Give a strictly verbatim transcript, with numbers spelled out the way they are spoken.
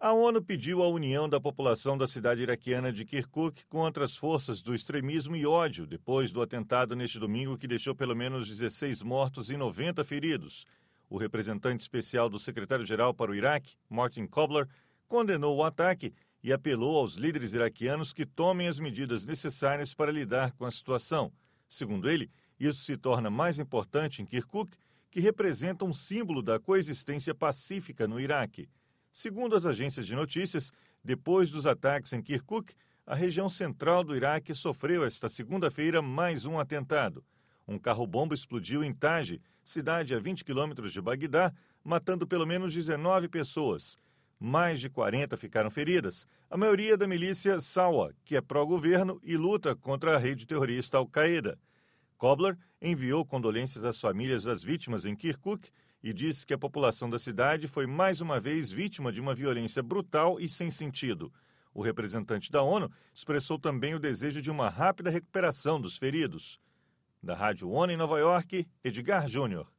A ONU pediu a união da população da cidade iraquiana de Kirkuk contra as forças do extremismo e ódio depois do atentado neste domingo que deixou pelo menos dezesseis mortos e noventa feridos. O representante especial do secretário-geral para o Iraque, Martin Kobler, condenou o ataque e apelou aos líderes iraquianos que tomem as medidas necessárias para lidar com a situação. Segundo ele, isso se torna mais importante em Kirkuk, que representa um símbolo da coexistência pacífica no Iraque. Segundo as agências de notícias, depois dos ataques em Kirkuk, a região central do Iraque sofreu esta segunda-feira mais um atentado. Um carro-bomba explodiu em Taji, cidade a vinte quilômetros de Bagdá, matando pelo menos dezenove pessoas. Mais de quarenta ficaram feridas, a maioria da milícia Sawa, que é pró-governo e luta contra a rede terrorista Al-Qaeda. Kobler enviou condolências às famílias das vítimas em Kirkuk e disse que a população da cidade foi mais uma vez vítima de uma violência brutal e sem sentido. O representante da ONU expressou também o desejo de uma rápida recuperação dos feridos. Da Rádio ONU em Nova York, Edgar Júnior.